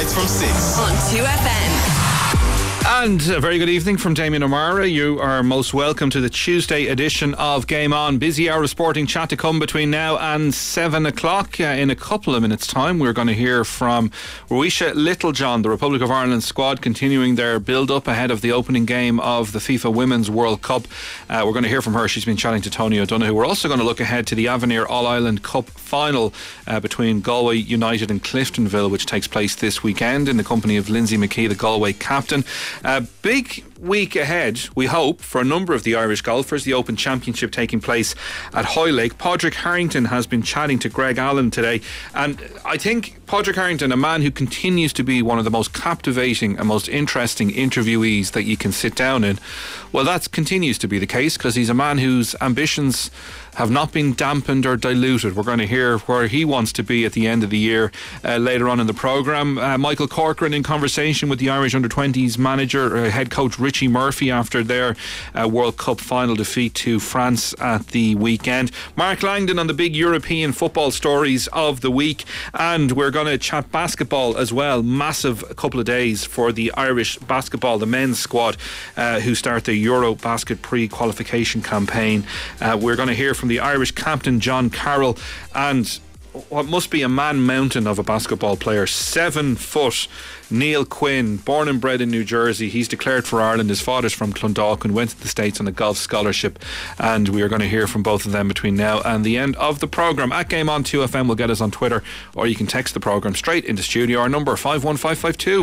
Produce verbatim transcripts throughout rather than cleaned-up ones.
weekdays from six on two F M. And a very good evening from Damien O'Mara. You are most welcome to the Tuesday edition of Game On. Busy hour of sporting chat to come between now and seven o'clock. Uh, in a couple of minutes' time, we're going to hear from Ruesha Littlejohn, the Republic of Ireland squad, continuing their build-up ahead of the opening game of the FIFA Women's World Cup. Uh, we're going to hear from her. She's been chatting to Tony O'Donoghue. We're also going to look ahead to the Avenir All-Ireland Cup final uh, between Galway United and Cliftonville, which takes place this weekend in the company of Lindsay McKee, the Galway captain. Uh, big week ahead, we hope, for a number of the Irish golfers. The Open Championship taking place at Hoylake. Padraig Harrington has been chatting to Greg Allen today, and I think Padraig Harrington, a man who continues to be one of the most captivating and most interesting interviewees that you can sit down in, well, that continues to be the case, because he's a man whose ambitions have not been dampened or diluted. We're going to hear where he wants to be at the end of the year uh, later on in the programme. Uh, Michael Corcoran in conversation with the Irish under twenties manager, uh, head coach Richie Murphy, after their uh, World Cup final defeat to France at the weekend. Mark Langdon on the big European football stories of the week, and we're going to chat basketball as well. Massive couple of days for the Irish basketball, the men's squad, uh, who start the Eurobasket pre-qualification campaign. Uh, we're going to hear from the Irish captain John Carroll, and what must be a man mountain of a basketball player, seven foot Neil Quinn, born and bred in New Jersey. He's declared for Ireland. His father's from Clondalkin, went to the States on a golf scholarship, and we are going to hear from both of them between now and the end of the programme. At Game On two F M will get us on Twitter, or you can text the programme straight into studio. Our number five one five five two.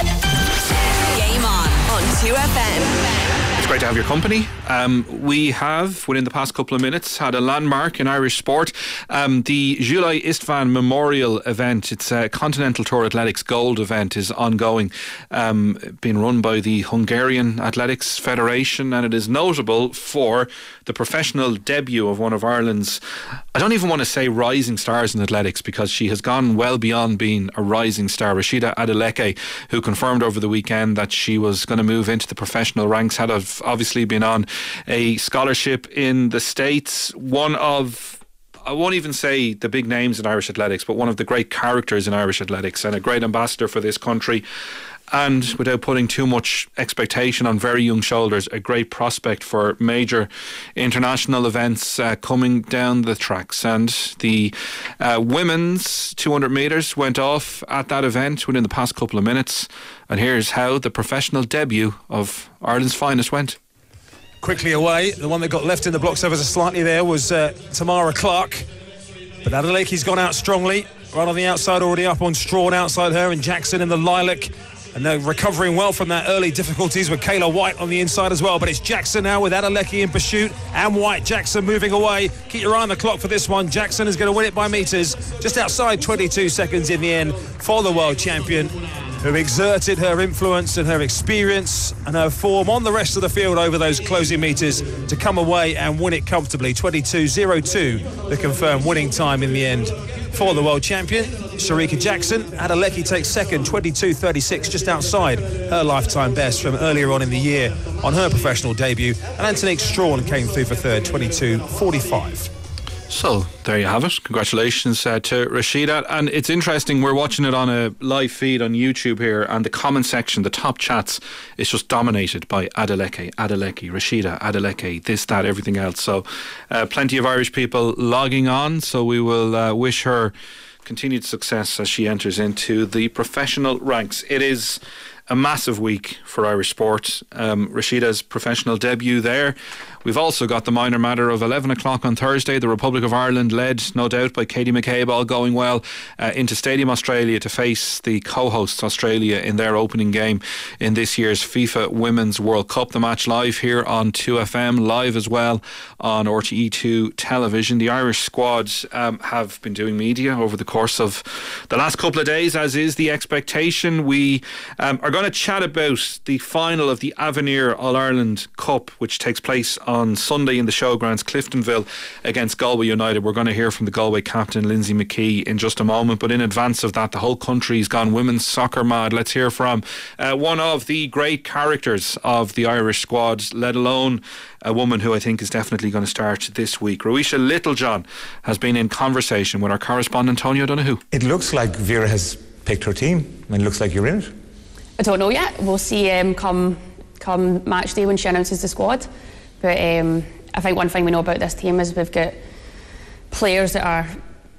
Game On on two F M. It's great to have your company. Um, we have, within the past couple of minutes, had a landmark in Irish sport. Um, the Julaj Istvan Memorial event, it's a Continental Tour Athletics Gold event, is ongoing, um, being run by the Hungarian Athletics Federation, and it is notable for the professional debut of one of Ireland's, I don't even want to say rising stars in athletics, because she has gone well beyond being a rising star. Rashida Adeleke, who confirmed over the weekend that she was going to move into the professional ranks, had a obviously been on a scholarship in the States. One of, I won't even say the big names in Irish athletics, but one of the great characters in Irish athletics, and a great ambassador for this country. And without putting too much expectation on very young shoulders, a great prospect for major international events uh, coming down the tracks. And the uh, women's two hundred metres went off at that event within the past couple of minutes. And here's how the professional debut of Ireland's finest went. Quickly away, the one that got left in the blocks ever so slightly there was uh, Tamara Clark. But Adeleke's gone out strongly, right on the outside, already up on Strawn outside her, and Jackson in the lilac. And they're recovering well from that early difficulties with Kayla White on the inside as well. But it's Jackson now with Adeleke in pursuit, and White. Jackson moving away. Keep your eye on the clock for this one. Jackson is going to win it by metres, just outside twenty-two seconds in the end for the world champion, who exerted her influence and her experience and her form on the rest of the field over those closing metres to come away and win it comfortably. twenty-two oh two, the confirmed winning time in the end for the world champion, Shericka Jackson. Adeleke takes second, twenty-two thirty-six, just outside her lifetime best from earlier on in the year on her professional debut. And Antonique Strawn came through for third, twenty-two forty-five. So there you have it. Congratulations uh, to Rashida. And it's interesting, we're watching it on a live feed on YouTube here, and the comment section, the top chats, is just dominated by Adeleke, Adeleke, Rashida, Adeleke, this, that, everything else. So uh, plenty of Irish people logging on, so we will uh, wish her continued success as she enters into the professional ranks. It is a massive week for Irish sport. Um, Rashida's professional debut there. We've also got the minor matter of eleven o'clock on Thursday. The Republic of Ireland, led no doubt by Katie McCabe, all going well, uh, into Stadium Australia to face the co-hosts Australia in their opening game in this year's FIFA Women's World Cup. The match live here on two F M, live as well on R T E two television. The Irish squad um, have been doing media over the course of the last couple of days, as is the expectation. We um, are going to chat about the final of the Avenir All-Ireland Cup, which takes place on Sunday in the Showgrounds, Cliftonville against Galway United. We're going to hear from the Galway captain, Lindsay McKee, in just a moment. But in advance of that, the whole country's gone women's soccer mad. Let's hear from uh, one of the great characters of the Irish squad, let alone a woman who I think is definitely going to start this week. Ruesha Littlejohn has been in conversation with our correspondent, Tony O'Donoghue. It looks like Vera has picked her team, and it looks like you're in it. I don't know yet. We'll see um, come come match day when she announces the squad. But um, I think one thing we know about this team is we've got players that are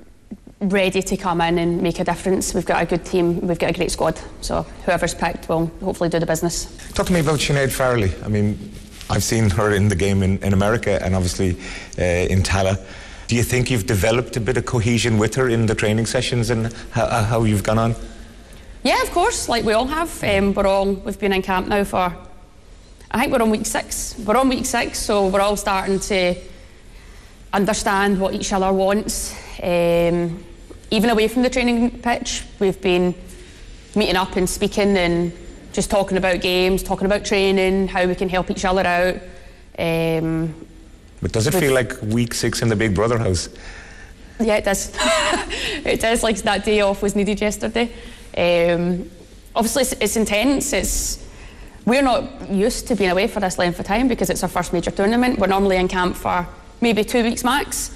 ready to come in and make a difference. We've got a good team, we've got a great squad, so whoever's picked will hopefully do the business. Talk to me about Sinead Farrelly. I mean, I've seen her in the game in, in America and obviously uh, in Tala. Do you think you've developed a bit of cohesion with her in the training sessions and how, how you've gone on? Yeah, of course, like we all have. Um, we're all, we've been in camp now for, I think we're on week six. We're on week six, so we're all starting to understand what each other wants. Um, even away from the training pitch, we've been meeting up and speaking and just talking about games, talking about training, how we can help each other out. Um, but does it feel like week six in the Big Brother house? Yeah, it does. It does. Like that day off was needed yesterday. Um, obviously, it's, it's intense. It's we're not used to being away for this length of time because it's our first major tournament. We're normally in camp for maybe two weeks max.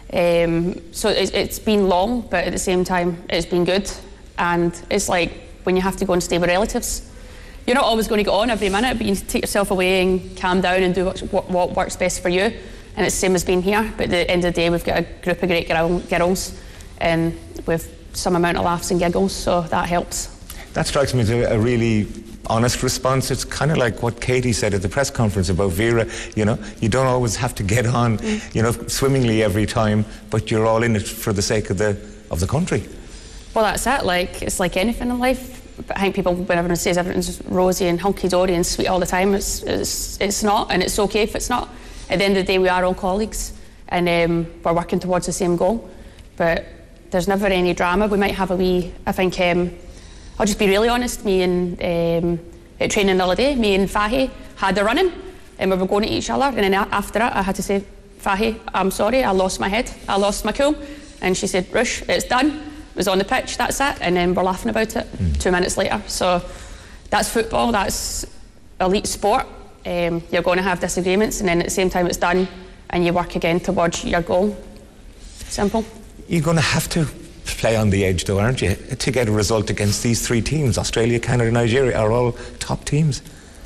Um, so it's, it's been long, but at the same time, it's been good. And it's like when you have to go and stay with relatives. You're not always going to get on every minute, but you need to take yourself away and calm down and do what, what, what works best for you. And it's the same as being here. But at the end of the day, we've got a group of great girl, girls and with some amount of laughs and giggles, so that helps. That strikes me as a really honest response. It's kind of like what Katie said at the press conference about Vera. You know, you don't always have to get on, mm. you know, swimmingly every time, but you're all in it for the sake of the of the country. Well, that's it. Like it's like anything in life. I think people, when everyone says everything's rosy and hunky-dory and sweet all the time, it's it's it's not, and it's okay if it's not. At the end of the day, we are all colleagues, and um, we're working towards the same goal. But there's never any drama. We might have a wee. I think. Um, I'll just be really honest, me and um, at training the other day, me and Fahy had a run-in and we were going at each other, and then after it I had to say, Fahy, I'm sorry, I lost my head, I lost my cool. And she said, Rush, it's done, it was on the pitch, that's it. And then we're laughing about it mm. two minutes later. So that's football, that's elite sport. Um, you're going to have disagreements and then at the same time it's done and you work again towards your goal. Simple. You're going to have to play on the edge though, aren't you, to get a result against these three teams. Australia, Canada, Nigeria are all top teams.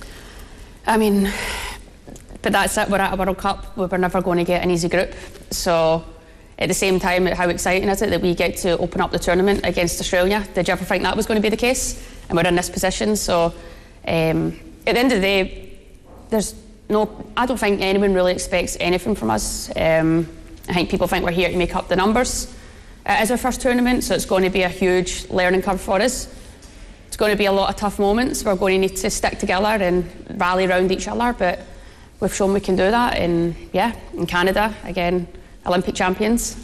I mean, but that's it, we're at a World Cup, we're never going to get an easy group. So at the same time, how exciting is it that we get to open up the tournament against Australia? Did you ever think that was going to be the case? And we're in this position, so um, at the end of the day, there's no, I don't think anyone really expects anything from us. Um, I think people think we're here to make up the numbers. It is our first tournament, so it's going to be a huge learning curve for us. It's going to be a lot of tough moments. We're going to need to stick together and rally around each other, but we've shown we can do that. And yeah, in Canada, again, Olympic champions.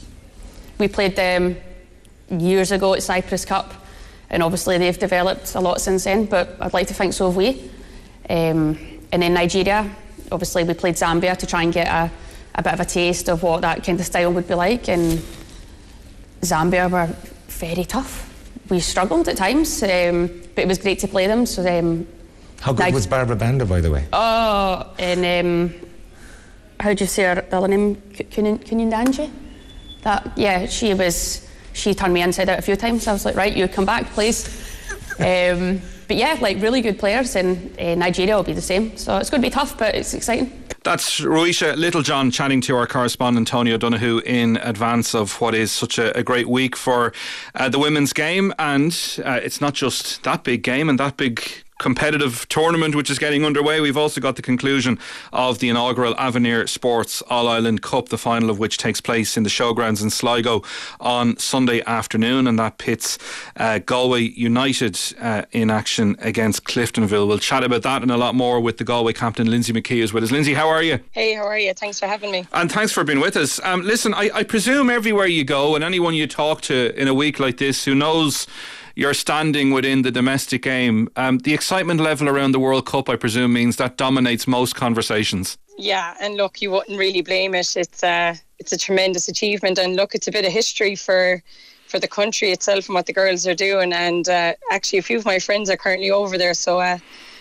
We played them years ago at Cyprus Cup, and obviously they've developed a lot since then, but I'd like to think so have we. Um, and then Nigeria, obviously we played Zambia to try and get a, a bit of a taste of what that kind of style would be like, and Zambia were very tough. We struggled at times, um, but it was great to play them. So, um, how good Nig- was Barbara Banda, by the way? Oh, and um, how do you say her other name? Kunyandanji? That yeah, she was. She turned me inside out a few times. I was like, right, you come back, please. um, but yeah, like really good players, and uh, Nigeria will be the same. So it's going to be tough, but it's exciting. That's Roisha Littlejohn chatting to our correspondent Tony O'Donoghue in advance of what is such a, a great week for uh, the women's game. And uh, it's not just that big game and that big competitive tournament which is getting underway. We've also got the conclusion of the inaugural Avenir Sports All-Ireland Cup, the final of which takes place in the showgrounds in Sligo on Sunday afternoon, and that pits uh, Galway United uh, in action against Cliftonville. We'll chat about that and a lot more with the Galway captain Lindsay McKee is with us. Lindsay, how are you? Hey, how are you? Thanks for having me. And thanks for being with us. Um, listen, I, I presume everywhere you go and anyone you talk to in a week like this who knows you're standing within the domestic game, um, the excitement level around the World Cup, I presume, means that dominates most conversations. Yeah, and look, you wouldn't really blame it. It's uh, it's a tremendous achievement, and look, it's a bit of history for for the country itself and what the girls are doing. And uh, actually, a few of my friends are currently over there, so uh,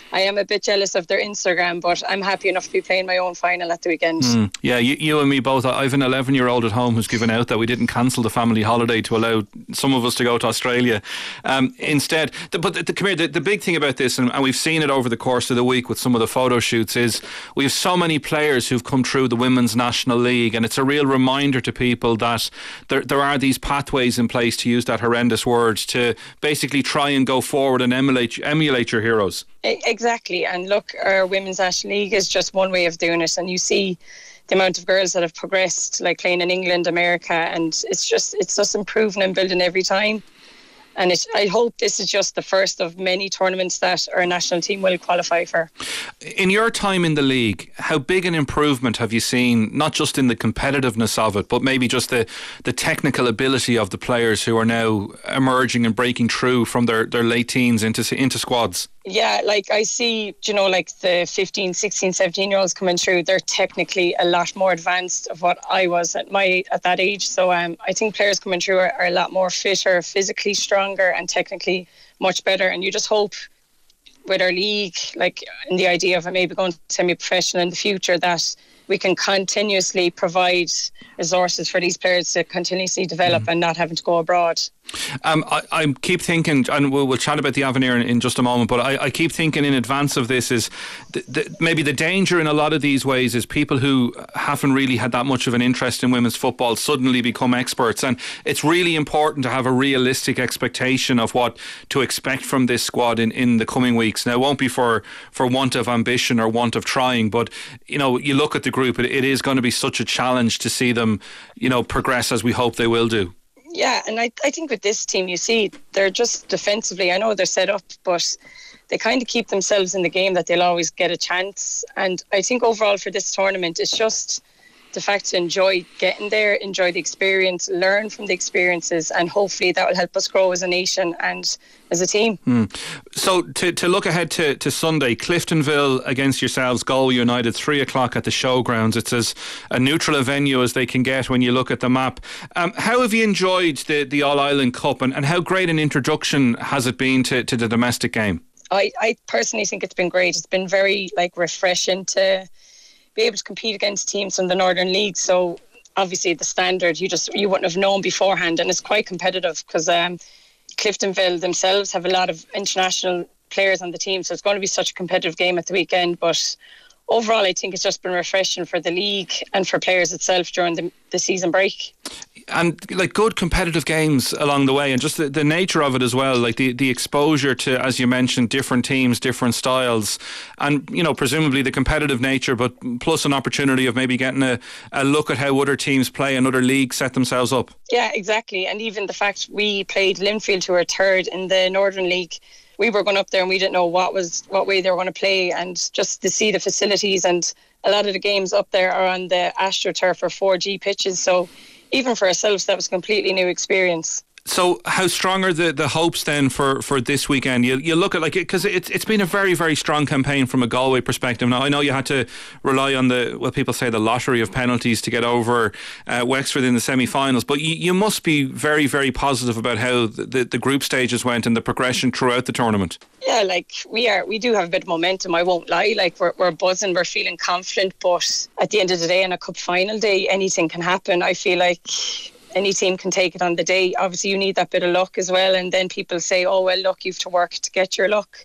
I am a bit jealous of their Instagram, but I'm happy enough to be playing my own final at the weekend. Mm. Yeah, you, you and me both. I have an eleven year old at home who's given out that we didn't cancel the family holiday to allow some of us to go to Australia um, instead. The, but the, the, come here, the, the big thing about this, and, and we've seen it over the course of the week with some of the photo shoots, is we have so many players who've come through the Women's National League, and it's a real reminder to people that there, there are these pathways in place, to use that horrendous word, to basically try and go forward and emulate, emulate your heroes. Exactly, and look, our Women's National League is just one way of doing it, and you see the amount of girls that have progressed, like playing in England, America, and it's just it's just improving and building every time. And it, I hope this is just the first of many tournaments that our national team will qualify for. In your time in the league, how big an improvement have you seen, not just in the competitiveness of it, but maybe just the, the technical ability of the players who are now emerging and breaking through from their, their late teens into into squads? Yeah, like I see, you know, like the fifteen, sixteen, seventeen year olds coming through, they're technically a lot more advanced of what I was at my at that age. So um, I think players coming through are, are a lot more fitter, physically stronger and technically much better. And you just hope with our league, like in the idea of maybe going semi-professional in the future, that we can continuously provide resources for these players to continuously develop mm. and not having to go abroad. Um, I, I keep thinking, and we'll, we'll chat about the Avenir in, in just a moment, but I, I keep thinking in advance of this is the, the, maybe the danger in a lot of these ways is people who haven't really had that much of an interest in women's football suddenly become experts, and it's really important to have a realistic expectation of what to expect from this squad in, in the coming weeks. Now, it won't be for, for want of ambition or want of trying, but you know, you look at the group, it, it is going to be such a challenge to see them, you know, progress as we hope they will do. Yeah, and I, I think with this team, you see, they're just defensively, I know they're set up, but they kind of keep themselves in the game that they'll always get a chance. And I think overall for this tournament, it's just the fact to enjoy getting there, enjoy the experience, learn from the experiences, and hopefully that will help us grow as a nation and as a team. Mm. So to, to look ahead to, to Sunday, Cliftonville against yourselves, Galway United, three o'clock at the Showgrounds. It's as a neutral a venue as they can get when you look at the map. Um, how have you enjoyed the, the All-Ireland Cup, and, and how great an introduction has it been to, to the domestic game? I, I personally think it's been great. It's been very like refreshing to be able to compete against teams from the Northern League. So obviously the standard you just you wouldn't have known beforehand, and it's quite competitive because um, Cliftonville themselves have a lot of international players on the team, so it's going to be such a competitive game at the weekend. But overall, I think it's just been refreshing for the league and for players itself during the, the season break. And like good competitive games along the way, and just the, the nature of it as well, like the, the exposure to, as you mentioned, different teams, different styles, and you know, presumably the competitive nature, but plus an opportunity of maybe getting a, a look at how other teams play and other leagues set themselves up. Yeah, exactly. And even the fact we played Linfield, who were third in the Northern League, we were going up there and we didn't know what was what way they were going to play, and just to see the facilities, and a lot of the games up there are on the AstroTurf or four G pitches, so even for ourselves that was a completely new experience. So how strong are the, the hopes then for, for this weekend? You, you look at like it because it's it's been a very very strong campaign from a Galway perspective. Now I know you had to rely on the well people say the lottery of penalties to get over uh, Wexford in the semi-finals, but you, you must be very very positive about how the, the, the group stages went and the progression throughout the tournament. Yeah, like we are we do have a bit of momentum, I won't lie. Like we're we're buzzing, we're feeling confident, but at the end of the day, on a cup final day, anything can happen. I feel like any team can take it on the day. Obviously you need that bit of luck as well, and then people say, oh well, look, you've to work to get your luck.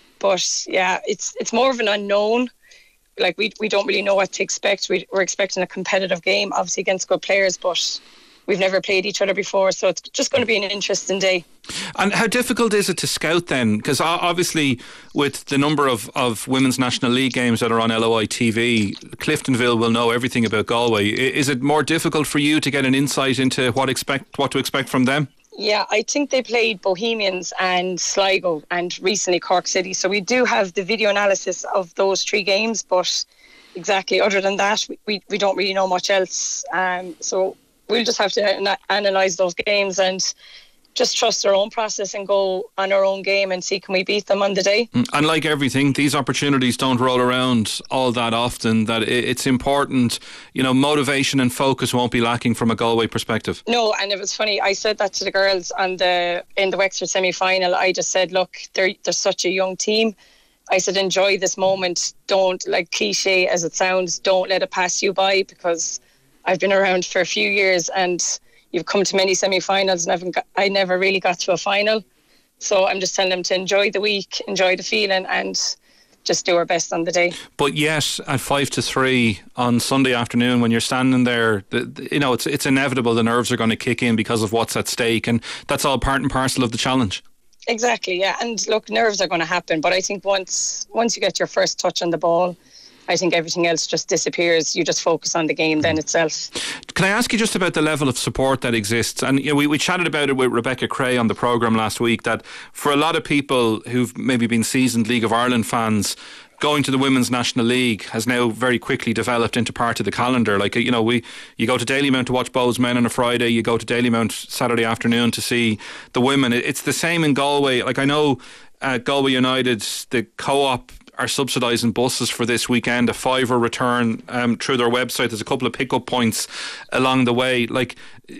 But yeah, it's it's more of an unknown. Like we we don't really know what to expect. We, we're expecting a competitive game, obviously against good players, but we've never played each other before, so it's just going to be an interesting day. And how difficult is it to scout then? Because obviously with the number of, of Women's National League games that are on L O I T V, Cliftonville will know everything about Galway. Is it more difficult for you to get an insight into what expect what to expect from them? Yeah, I think they played Bohemians and Sligo and recently Cork City, so we do have the video analysis of those three games, but exactly other than that we, we, we don't really know much else. Um, so we'll just have to analyse those games and just trust our own process and go on our own game and see can we beat them on the day. And like everything, these opportunities don't roll around all that often, that it's important, you know, motivation and focus won't be lacking from a Galway perspective. No, and it was funny, I said that to the girls on the in the Wexford semi-final. I just said, look, they're, they're such a young team. I said, enjoy this moment. Don't, like cliche as it sounds, don't let it pass you by, because I've been around for a few years and you've come to many semi-finals and I, haven't got, I never really got to a final. So I'm just telling them to enjoy the week, enjoy the feeling, and just do our best on the day. But yet, at five to three on Sunday afternoon, when you're standing there, the, the, you know, it's it's inevitable the nerves are going to kick in because of what's at stake, and that's all part and parcel of the challenge. Exactly, yeah. And look, nerves are going to happen, but I think once once you get your first touch on the ball, I think everything else just disappears. You just focus on the game then itself. Can I ask you just about the level of support that exists? And you know, we, we chatted about it with Rebecca Cray on the programme last week, that for a lot of people who've maybe been seasoned League of Ireland fans, going to the Women's National League has now very quickly developed into part of the calendar. Like, you know, we you go to Dalymount to watch Bows Men on a Friday, you go to Dalymount Saturday afternoon to see the women. It's the same in Galway. Like, I know uh, Galway United, the Co-op, are subsidising buses for this weekend, a fiver return um, through their website. There's a couple of pickup points along the way. Like,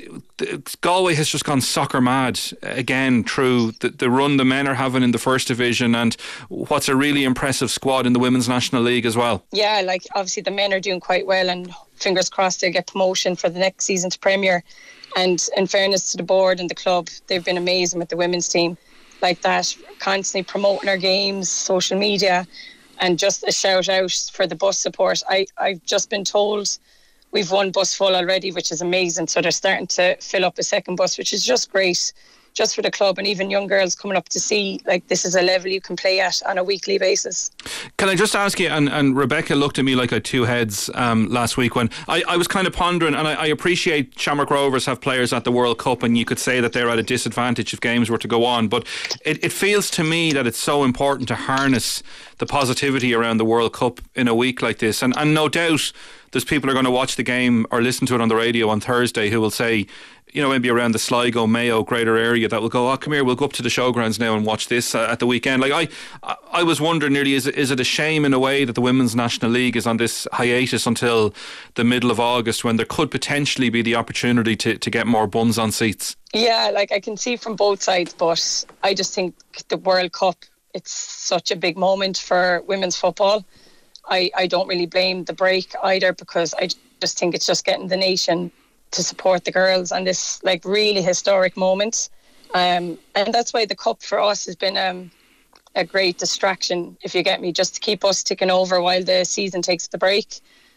Galway has just gone soccer mad again through the, the run the men are having in the First Division, and what's a really impressive squad in the Women's National League as well. Yeah, like obviously the men are doing quite well, and fingers crossed they'll get promotion for the next season to Premier. And in fairness to the board and the club, they've been amazing with the women's team. Like that, constantly promoting our games, social media, and just a shout out for the bus support. I, I've just been told we've one bus full already, which is amazing. So they're starting to fill up a second bus, which is just great, just for the club, and even young girls coming up to see, like, this is a level you can play at on a weekly basis. Can I just ask you, and, and Rebecca looked at me like I had two heads um, last week when I, I was kind of pondering, and I, I appreciate Shamrock Rovers have players at the World Cup, and you could say that they're at a disadvantage if games were to go on, but it, it feels to me that it's so important to harness the positivity around the World Cup in a week like this, and, and no doubt there's people who are going to watch the game or listen to it on the radio on Thursday who will say, you know, maybe around the Sligo, Mayo, greater area, that will go, oh, come here, we'll go up to the showgrounds now and watch this uh, at the weekend. Like, I I was wondering nearly, is it, is it a shame in a way that the Women's National League is on this hiatus until the middle of August, when there could potentially be the opportunity to, to get more bums on seats? Yeah, like I can see from both sides, but I just think the World Cup, it's such a big moment for women's football. I, I don't really blame the break either, because I just think it's just getting the nation to support the girls on this like really historic moment, um, and that's why the cup for us has been um, a great distraction, if you get me, just to keep us ticking over while the season takes the break.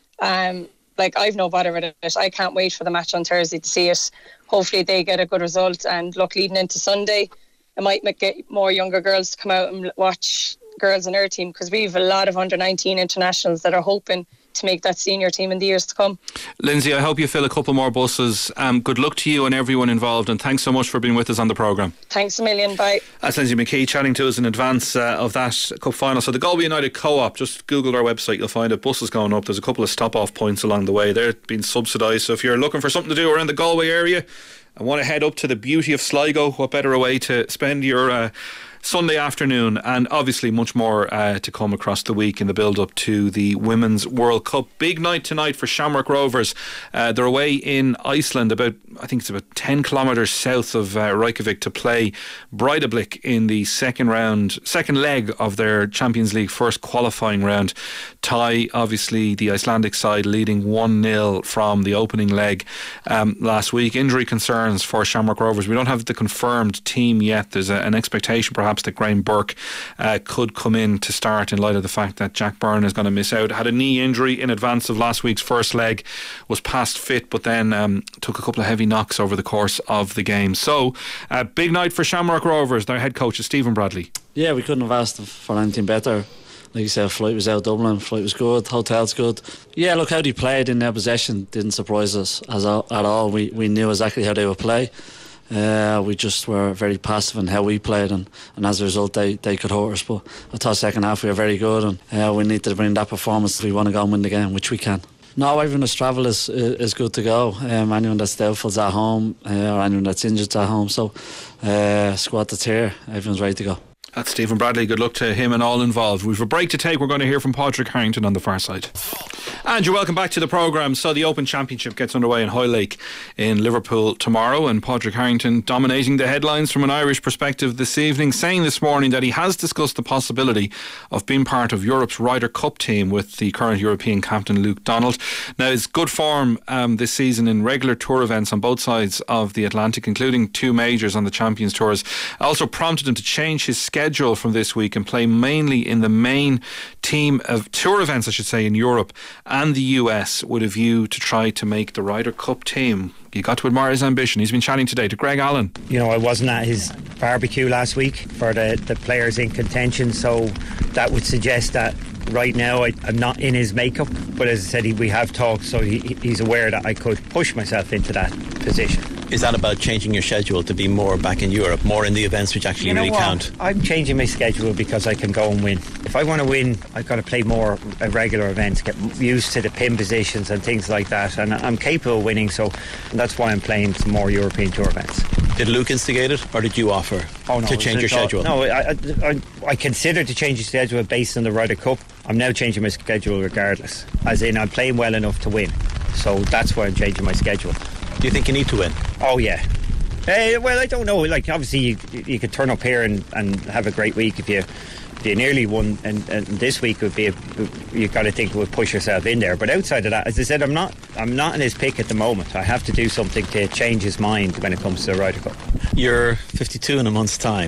Um, like, I've no bother with it. I can't wait for the match on Thursday to see it. Hopefully they get a good result, and look, leading into Sunday, it might get more younger girls to come out and watch girls in our team, because we have a lot of under nineteen internationals that are hoping to make that senior team in the years to come. Lindsay, I hope you fill a couple more buses. Um, good luck to you and everyone involved, and thanks so much for being with us on the programme. Thanks a million, bye. That's Lindsay McKee chatting to us in advance uh, of that cup final. So the Galway United Co-op, just Google our website, you'll find it. Buses going up. There's a couple of stop-off points along the way. They're being subsidised, so if you're looking for something to do around the Galway area and want to head up to the beauty of Sligo, what better a way to spend your uh, Sunday afternoon, and obviously much more uh, to come across the week in the build-up to the Women's World Cup. Big night tonight for Shamrock Rovers. Uh, they're away in Iceland, about I think it's about ten kilometres south of uh, Reykjavik, to play Breidablik in the second round, second leg of their Champions League first qualifying round. Tie, obviously, the Icelandic side leading one nil from the opening leg um, last week. Injury concerns for Shamrock Rovers. We don't have the confirmed team yet. There's a, an expectation perhaps that Graham Burke uh, could come in to start, in light of the fact that Jack Byrne is going to miss out. Had a knee injury in advance of last week's first leg, was past fit, but then um, took a couple of heavy knocks over the course of the game. So, a uh, big night for Shamrock Rovers. Their head coach is Stephen Bradley. Yeah, we couldn't have asked for anything better. Like you said, flight was out Dublin, flight was good, hotel's good. Yeah, look, how they played in their possession didn't surprise us as a, at all. We we knew exactly how they would play. Uh, we just were very passive in how we played, and, and as a result they, they could hurt us. But I thought second half we were very good, and uh, we need to bring that performance if we want to go and win the game, which we can. No, everyone that's travel is is good to go. Um, anyone that's doubtful's at home, uh, or anyone that's injured's at home. So uh, squad that's here, everyone's ready to go. That's Stephen Bradley. Good luck to him and all involved. We've a break to take. We're going to hear from Padraig Harrington on the far side. And you're welcome back to the programme. So the Open Championship gets underway in Hoylake in Liverpool tomorrow, and Padraig Harrington dominating the headlines from an Irish perspective this evening, saying this morning that he has discussed the possibility of being part of Europe's Ryder Cup team with the current European captain Luke Donald. Now, his good form um, this season in regular tour events on both sides of the Atlantic, including two majors on the Champions Tours, also prompted him to change his schedule from this week and play mainly in the main team of tour events, I should say, in Europe and the U S, with a view to try to make the Ryder Cup team. You got to admire his ambition. He's been chatting today to Greg Allen. You know, I wasn't at his barbecue last week for the, the players in contention, so that would suggest that right now I, I'm not in his makeup. But as I said, he, we have talked, so he, he's aware that I could push myself into that position. Is that about changing your schedule to be more back in Europe, more in the events which actually you know really what? count? I'm changing my schedule because I can go and win. If I want to win, I've got to play more uh, regular events, get used to the pin positions and things like that, and I'm capable of winning, so that's why I'm playing some more European Tour events. Did Luke instigate it, or did you offer oh, no, to change your schedule? No, I, I, I, I considered to change the schedule based on the Ryder Cup. I'm now changing my schedule regardless, as in I'm playing well enough to win, so that's why I'm changing my schedule. Do you think you need to win? Oh yeah. Uh, well, I don't know. Like, obviously, you, you could turn up here and, and have a great week if you if you nearly won, and, and this week would be a, you got to think it would push yourself in there. But outside of that, as I said, I'm not I'm not in his pick at the moment. I have to do something to change his mind when it comes to the Ryder Cup. You're fifty-two in a month's time,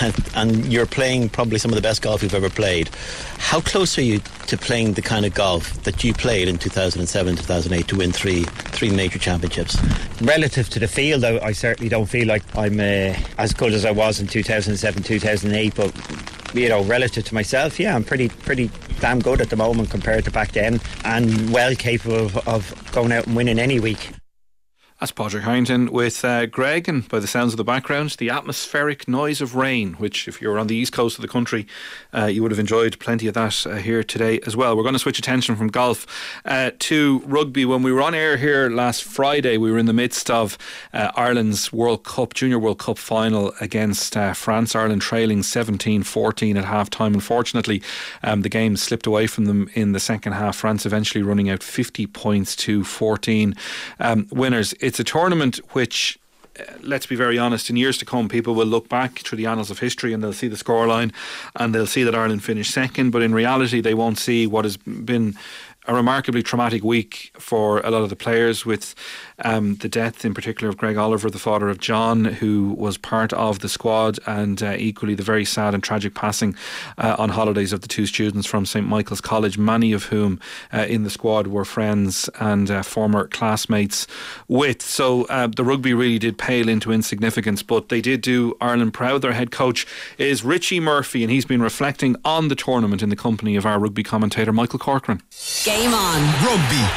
and you're playing probably some of the best golf you've ever played. How close are you to playing the kind of golf that you played in two thousand seven, two thousand eight to win three three major championships? Relative to the field, I, I certainly don't feel like I'm uh, as good as I was in two thousand seven, two thousand eight, but you know, relative to myself, yeah, I'm pretty pretty damn good at the moment compared to back then, and well capable of, of going out and winning any week. That's Padraig Harrington with uh, Greg, and by the sounds of the background, the atmospheric noise of rain, which if you're on the east coast of the country, uh, you would have enjoyed plenty of that uh, here today as well. We're going to switch attention from golf uh, to rugby. When we were on air here last Friday, we were in the midst of uh, Ireland's World Cup, Junior World Cup final against uh, France. Ireland trailing seventeen fourteen at half time. Unfortunately, um, the game slipped away from them in the second half. France eventually running out fifty points to fourteen um, winners. It's a tournament which, uh, let's be very honest, in years to come people will look back through the annals of history and they'll see the scoreline and they'll see that Ireland finished second, but in reality they won't see what has been a remarkably traumatic week for a lot of the players, with um, the death in particular of Greg Oliver, the father of John, who was part of the squad, and uh, equally the very sad and tragic passing uh, on holidays of the two students from St Michael's College, many of whom uh, in the squad were friends and uh, former classmates with. So uh, the rugby really did pale into insignificance, but they did do Ireland proud. Their head coach is Richie Murphy, and he's been reflecting on the tournament in the company of our rugby commentator Michael Corcoran. Game on. Rugby.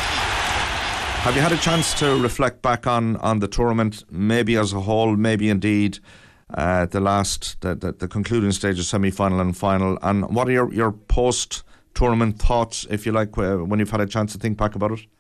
Have you had a chance to reflect back on, on the tournament, maybe as a whole, maybe indeed uh, the last, the, the, the concluding stage of semi-final and final, and what are your, your post-tournament thoughts, if you like, when you've had a chance to think back about it?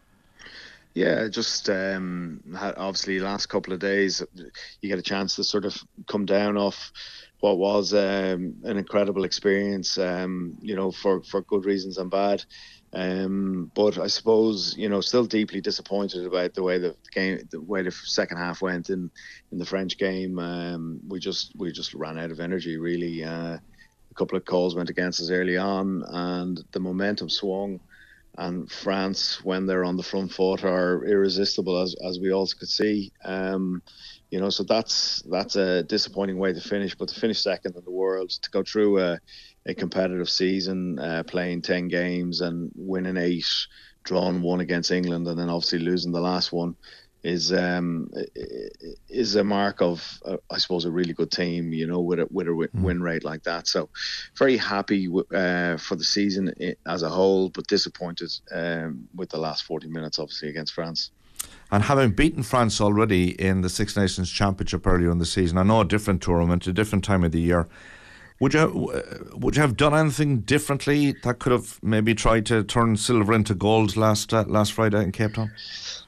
Yeah, just um, had obviously last couple of days you get a chance to sort of come down off what was um, an incredible experience, um, you know, for, for good reasons and bad. Um, but I suppose, you know, still deeply disappointed about the way the game, the way the second half went in, in the French game. Um, we just we just ran out of energy, really. Uh, a couple of calls went against us early on, and the momentum swung. And France, when they're on the front foot, are irresistible, as as we also could see. Um, you know, so that's that's a disappointing way to finish. But to finish second in the world, to go through a a competitive season, uh, playing ten games and winning eight, drawing one against England, and then obviously losing the last one, is um is a mark of uh, I suppose a really good team, you know, with a with a win mm. rate like that. So very happy w- uh, for the season as a whole, but disappointed um, with the last forty minutes, obviously, against France. And having beaten France already in the Six Nations Championship earlier in the season, I know a different tournament, a different time of the year. Would you would you have done anything differently that could have maybe tried to turn silver into gold last uh, last Friday in Cape Town?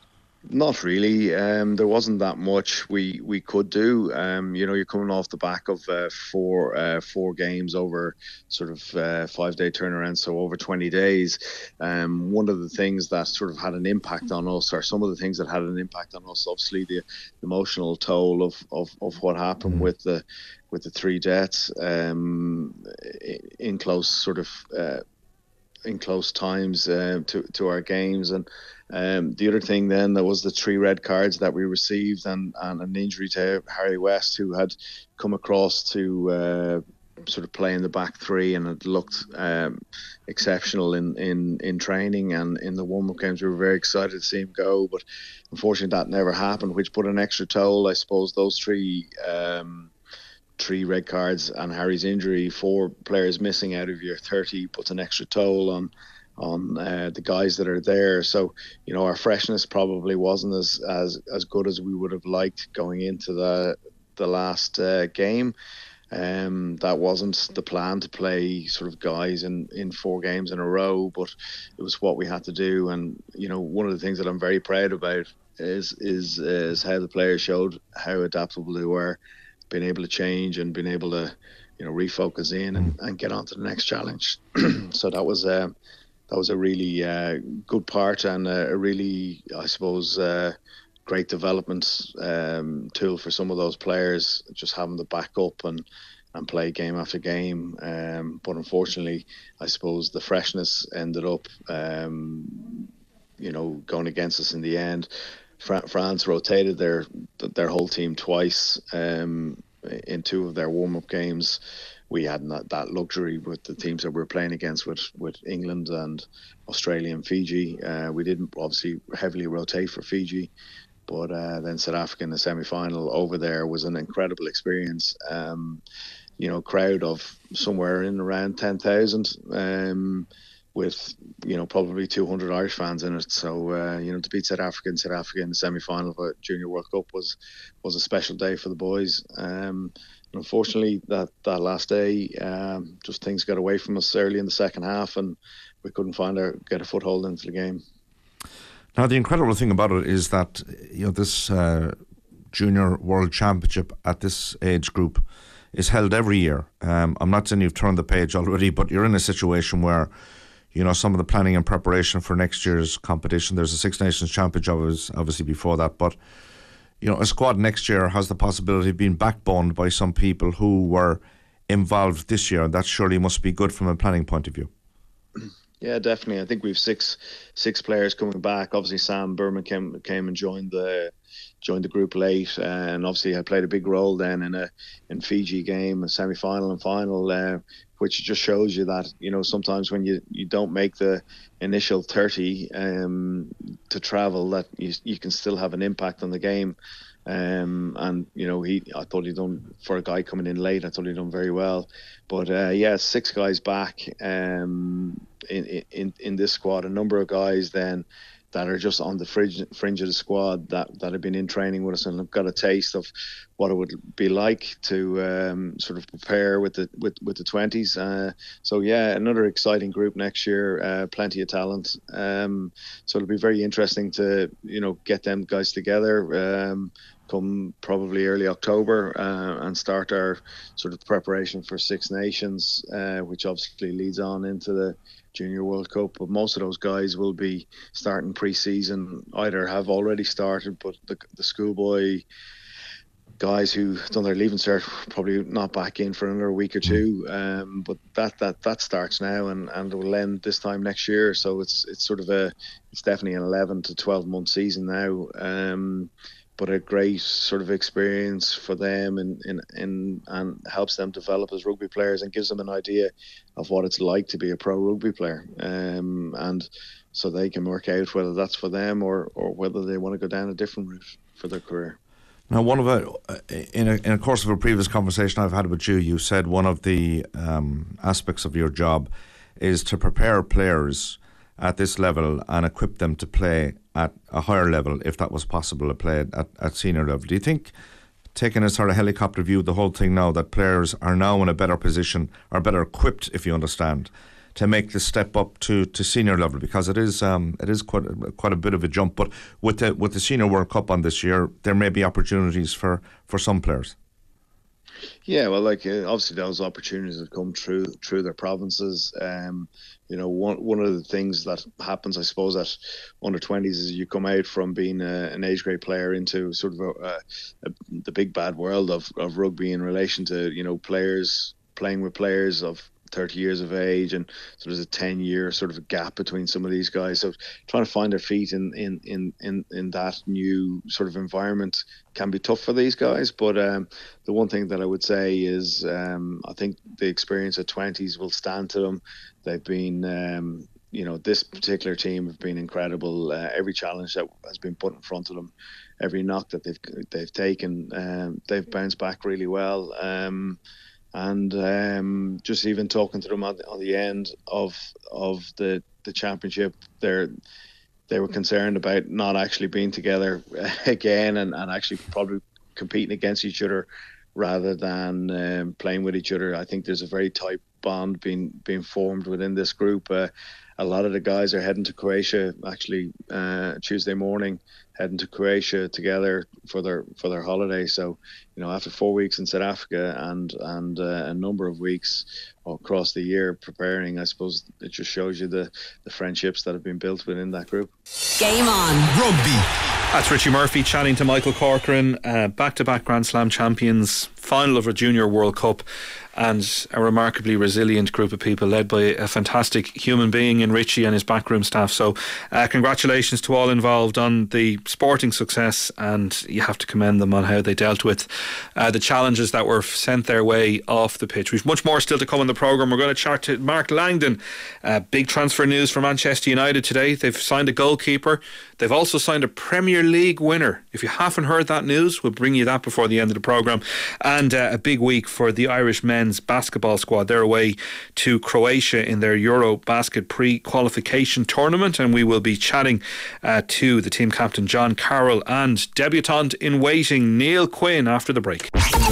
Not really. Um, there wasn't that much we, we could do. Um, you know, you're coming off the back of uh, four uh, four games over sort of uh, five day turnaround, so over twenty days. Um, one of the things that sort of had an impact on us, or some of the things that had an impact on us, obviously the emotional toll of, of, of what happened with the with the three deaths um, in close sort of uh, in close times uh, to to our games. And Um, the other thing then, there was the three red cards that we received, and, and an injury to Harry West, who had come across to uh, sort of play in the back three and had looked um, exceptional in, in, in training and in the warm-up games. We were very excited to see him go, but unfortunately that never happened, which put an extra toll. I suppose those three um, three red cards and Harry's injury, four players missing out of your thirty, puts an extra toll on on uh, the guys that are there. So, you know, our freshness probably wasn't as as, as good as we would have liked going into the the last uh, game. Um, that wasn't the plan, to play sort of guys in, in four games in a row, but it was what we had to do. And, you know, one of the things that I'm very proud about is is is how the players showed how adaptable they were, being able to change and being able to, you know, refocus in and, and get on to the next challenge. So that was uh, that was a really uh, good part, and a, a really, I suppose, uh, great development um, tool for some of those players, just having to back up and, and play game after game. Um, but unfortunately, I suppose the freshness ended up, um, you know, going against us in the end. Fra- France rotated their their whole team twice um, in two of their warm-up games. We had not that luxury with the teams that we were playing against, with, with England and Australia and Fiji. Uh, we didn't obviously heavily rotate for Fiji, but uh, then South Africa in the semi-final over there was an incredible experience. Um, you know, crowd of somewhere in around ten thousand, um, with, you know, probably two hundred Irish fans in it. So, uh, you know, to beat South Africa in South Africa in the semi-final of a Junior World Cup was was a special day for the boys. Um, Unfortunately, that, that last day, um, just things got away from us early in the second half, and we couldn't find our get a foothold into the game. Now, the incredible thing about it is that, you know, this uh, Junior World Championship at this age group is held every year. Um, I'm not saying you've turned the page already, but you're in a situation where, you know, some of the planning and preparation for next year's competition. There's a Six Nations Championship obviously before that, but you know, a squad next year has the possibility of being backboned by some people who were involved this year. That surely must be good from a planning point of view. Yeah, definitely. I think we've six six players coming back. Obviously, Sam Berman came came and joined the joined the group late, uh, and obviously had played a big role then in a in Fiji game, a semi final and final, uh, which just shows you that, you know, sometimes when you, you don't make the initial thirty um, to travel, that you you can still have an impact on the game. Um, and you know, he I thought he'd done, for a guy coming in late, I thought he'd done very well. But uh, yeah, six guys back um, in, in in this squad. A number of guys then that are just on the fringe, fringe of the squad that, that have been in training with us and have got a taste of what it would be like to um, sort of prepare with the with, with the twenties. Uh, so yeah, another exciting group next year. Uh, plenty of talent. Um, so it'll be very interesting to, you know, get them guys together. Um, come probably early October uh, and start our sort of preparation for Six Nations, uh, which obviously leads on into the Junior World Cup. But most of those guys will be starting pre-season, either have already started, but the, the schoolboy guys who done their leaving cert probably not back in for another week or two. Um, but that that that starts now and, and it will end this time next year. So it's it's sort of a it's definitely an eleven to twelve month season now. Um, but a great sort of experience for them and, and, and, and helps them develop as rugby players and gives them an idea of what it's like to be a pro rugby player. Um, and so they can work out whether that's for them or, or whether they want to go down a different route for their career. Now, one of a, in a, in a course of a previous conversation I've had with you, you said one of the um, aspects of your job is to prepare players at this level and equip them to play at a higher level, if that was possible, to play at, at senior level. Do you think, taking a sort of helicopter view of the whole thing now, that players are now in a better position, or better equipped, if you understand, to make the step up to, to senior level, because it is um, it is quite a, quite a bit of a jump. But with the with the Senior World Cup on this year, there may be opportunities for, for some players. Yeah, well, like uh, obviously those opportunities have come through through their provinces. Um, you know, one one of the things that happens, I suppose, at under twenties is you come out from being a, an age grade player into sort of a, a, a, the big bad world of, of rugby in relation to, you know, players playing with players of thirty years of age, and so there's a ten year sort of a gap between some of these guys. So trying to find their feet in in in in, in that new sort of environment can be tough for these guys. But um, the one thing that I would say is um, I think the experience at twenties will stand to them. They've been um, you know, this particular team have been incredible. Uh, every challenge that has been put in front of them, every knock that they've they've taken, um, they've bounced back really well. Um, And um, just even talking to them on the, on the end of of the, the championship, they're they were concerned about not actually being together again and, and actually probably competing against each other rather than um, playing with each other. I think there's a very tight bond being being formed within this group. Uh, a lot of the guys are heading to Croatia actually uh, Tuesday morning, heading to Croatia together for their for their holiday. So, you know, after four weeks in South Africa and and uh, a number of weeks across the year preparing, I suppose it just shows you the the friendships that have been built within that group. Game on. Rugby. That's Richie Murphy chatting to Michael Corcoran, uh, back-to-back Grand Slam champions, final of a Junior World Cup, and a remarkably resilient group of people led by a fantastic human being in Richie and his backroom staff. So uh, congratulations to all involved on the sporting success, and you have to commend them on how they dealt with uh, the challenges that were sent their way off the pitch. We've much more still to come in the programme. We're going to chat to Mark Langdon. Uh, big transfer news for Manchester United today. They've signed a goalkeeper. They've also signed a Premier League winner. If you haven't heard that news, we'll bring you that before the end of the programme. And uh, a big week for the Irish men's basketball squad. They're away to Croatia in their Eurobasket pre-qualification tournament, and we will be chatting uh, to the team captain John Carroll and debutant in waiting Neil Quinn after the break.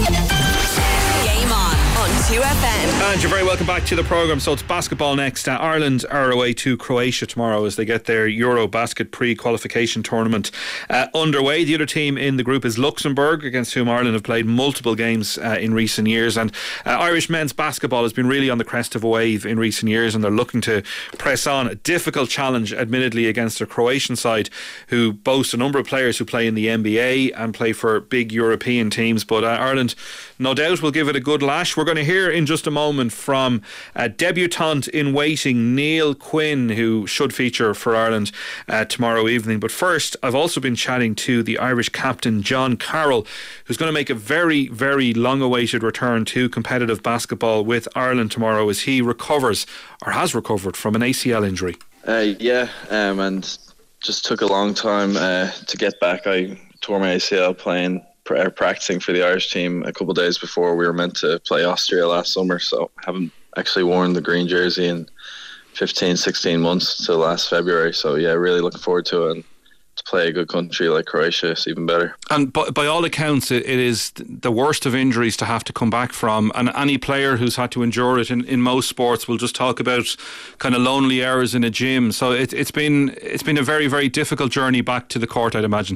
Game on on two F M. And you're very welcome back to the programme. So it's basketball next. Uh, Ireland are away to Croatia tomorrow as they get their Eurobasket pre-qualification tournament uh, underway. The other team in the group is Luxembourg, against whom Ireland have played multiple games uh, in recent years. And uh, Irish men's basketball has been really on the crest of a wave in recent years, and they're looking to press on. A difficult challenge, admittedly, against a Croatian side who boast a number of players who play in the N B A and play for big European teams. But uh, Ireland, no doubt, will give it a good lash. We're going to hear in just a moment from a debutant in waiting, Neil Quinn, who should feature for Ireland uh, tomorrow evening. But first, I've also been chatting to the Irish captain John Carroll, who's going to make a very, very long-awaited return to competitive basketball with Ireland tomorrow as he recovers, or has recovered, from an A C L injury. Uh, yeah, um, and just took a long time uh, to get back. I tore my A C L playing practicing for the Irish team a couple of days before we were meant to play Austria last summer, so I haven't actually worn the green jersey in fifteen, sixteen months till last February. So yeah, really looking forward to it, and to play a good country like Croatia is even better. And by, by all accounts, it, it is the worst of injuries to have to come back from, and any player who's had to endure it in, in most sports will just talk about kind of lonely hours in a gym. So it, it's been it's been a very, very difficult journey back to the court, I'd imagine.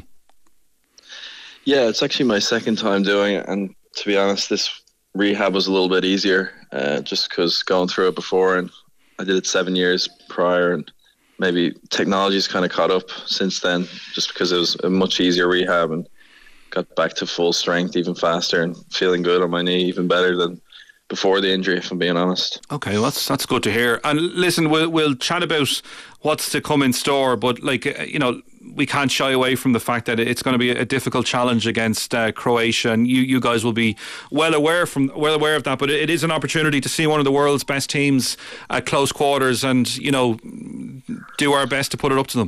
Yeah, it's actually my second time doing it, and to be honest, this rehab was a little bit easier, uh, just because going through it before, and I did it seven years prior, and maybe technology's kind of caught up since then, just because it was a much easier rehab and got back to full strength even faster and feeling good on my knee even better than before the injury, if I'm being honest. Okay, well, that's that's good to hear. And listen, we'll we'll chat about what's to come in store, but like you know, we can't shy away from the fact that it's going to be a difficult challenge against uh, Croatia, and you, you guys will be well aware from well aware of that. But it is an opportunity to see one of the world's best teams at close quarters, and you know, do our best to put it up to them.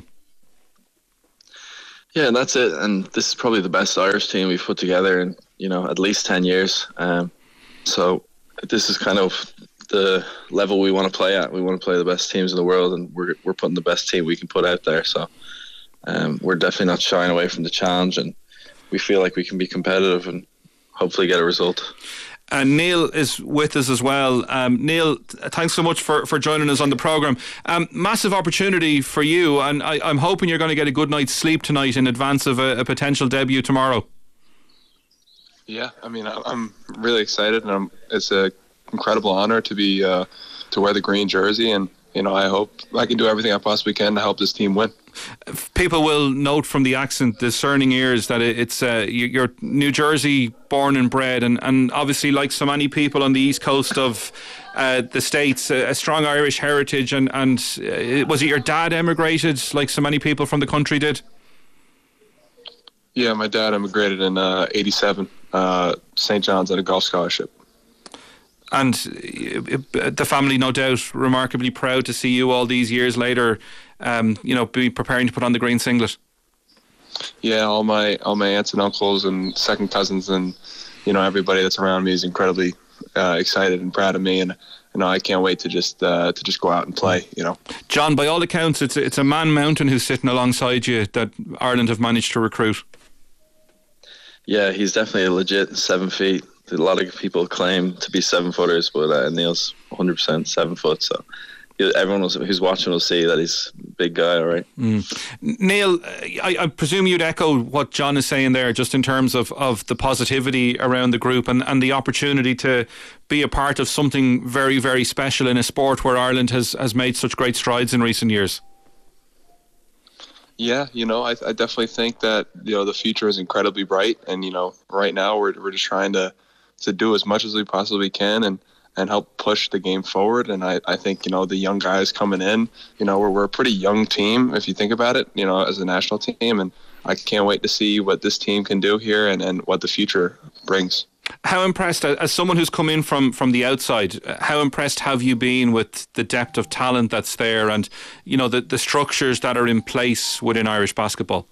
Yeah, and that's it. And this is probably the best Irish team we've put together in you know at least ten years. Um, so this is kind of the level we want to play at. We want to play the best teams in the world, and we're we're putting the best team we can put out there. So. Um, we're definitely not shying away from the challenge, and we feel like we can be competitive and hopefully get a result. And Neil is with us as well. Um, Neil, thanks so much for, for joining us on the programme. Um, massive opportunity for you, and I, I'm hoping you're going to get a good night's sleep tonight in advance of a, a potential debut tomorrow. Yeah, I mean, I'm really excited, and I'm, it's an incredible honour to be uh, to wear the green jersey, and you know, I hope I can do everything I possibly can to help this team win. People will note from the accent, discerning ears, that it's uh, you're New Jersey born and bred, and, and obviously, like so many people on the east coast of uh, the States, a, a strong Irish heritage. And, and uh, was it your dad emigrated like so many people from the country did? Yeah, my dad emigrated in uh, eighty-seven, uh, Saint John's on a golf scholarship. And uh, the family, no doubt, remarkably proud to see you all these years later, um, you know, be preparing to put on the green singlet. Yeah, all my all my aunts and uncles and second cousins and, you know, everybody that's around me is incredibly uh, excited and proud of me, and you know, I can't wait to just uh, to just go out and play. You know, John, by all accounts, it's it's a man mountain who's sitting alongside you that Ireland have managed to recruit. Yeah, he's definitely a legit seven feet. A lot of people claim to be seven footers, but uh, Neil's one hundred percent seven foot. So everyone who's watching will see that he's a big guy, all right. Mm. Neil, I, I presume you'd echo what John is saying there, just in terms of, of the positivity around the group and, and the opportunity to be a part of something very, very special in a sport where Ireland has, has made such great strides in recent years. Yeah, you know, I, I definitely think that, you know, the future is incredibly bright, and you know, right now we're we're just trying to. to do as much as we possibly can and, and help push the game forward. And I, I think, you know, the young guys coming in, you know, we're, we're a pretty young team, if you think about it, you know, as a national team. And I can't wait to see what this team can do here and, and what the future brings. How impressed, as someone who's come in from, from the outside, how impressed have you been with the depth of talent that's there and, you know, the, the structures that are in place within Irish basketball?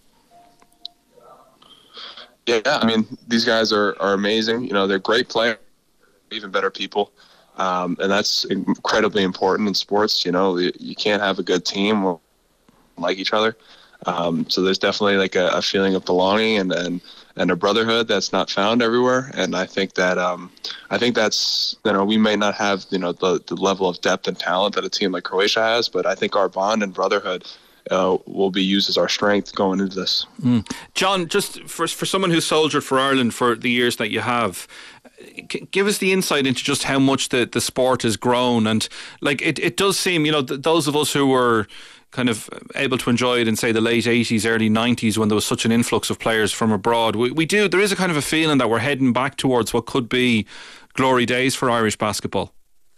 Yeah, I mean, these guys are, are amazing. You know, they're great players, even better people. Um, and that's incredibly important in sports. You know, you, you can't have a good team or like each other. Um, so there's definitely like a, a feeling of belonging and, and, and a brotherhood that's not found everywhere. And I think that, um, I think that's, you know, we may not have, you know, the, the level of depth and talent that a team like Croatia has, but I think our bond and brotherhood Uh, will be used as our strength going into this. Mm. John, just for for someone who's soldiered for Ireland for the years that you have, g- give us the insight into just how much the, the sport has grown. And like it, it does seem, you know, th- those of us who were kind of able to enjoy it in, say, the late eighties, early nineties, when there was such an influx of players from abroad, we, we do, there is a kind of a feeling that we're heading back towards what could be glory days for Irish basketball.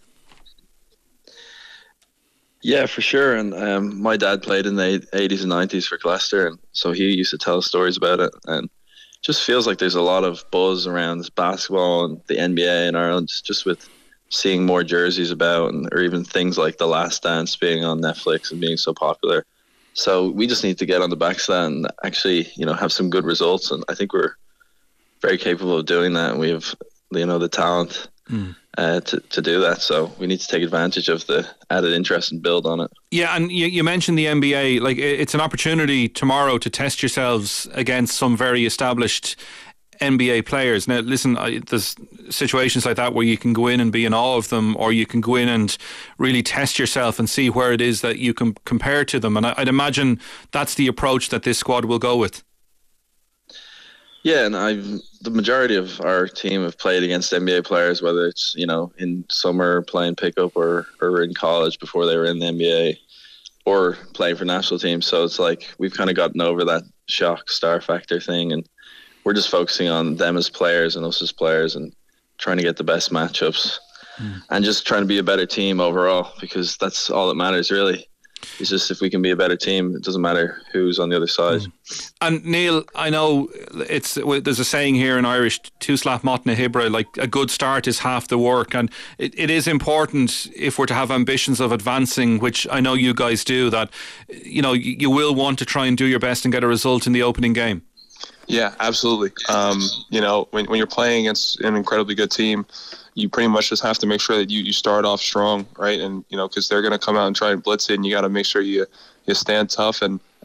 Yeah, for sure. And um, my dad played in the eighties and nineties for Gloucester, and so he used to tell stories about it. And it just feels like there's a lot of buzz around basketball and the N B A in Ireland, just with seeing more jerseys about, and or even things like The Last Dance being on Netflix and being so popular. So we just need to get on the back of that and actually, you know, have some good results. And I think we're very capable of doing that. And we have, you know, the talent. Mm. Uh, to, to do that, so we need to take advantage of the added interest and build on it. Yeah, and you, you mentioned the N B A. Like, it's an opportunity tomorrow to test yourselves against some very established N B A players. Now, listen, I, there's situations like that where you can go in and be in awe of them, or you can go in and really test yourself and see where it is that you can compare to them. And I, I'd imagine that's the approach that this squad will go with. Yeah, and I've the majority of our team have played against N B A players, whether it's, you know, in summer playing pickup or, or in college before they were in the N B A or playing for national teams. So it's like we've kind of gotten over that shock star factor thing, and we're just focusing on them as players and us as players and trying to get the best matchups mm. and just trying to be a better team overall, because that's all that matters really. It's just if we can be a better team, it doesn't matter who's on the other side. Mm. And Neil, I know it's there's a saying here in Irish, two slap motna hibra, like a good start is half the work. And it, it is important, if we're to have ambitions of advancing, which I know you guys do, that, you know, you, you will want to try and do your best and get a result in the opening game. Yeah, absolutely. Um, you know, when, when you're playing against an incredibly good team, you pretty much just have to make sure that you, you start off strong, right? And, you know, because they're going to come out and try and blitz it, and you got to make sure you you stand tough and,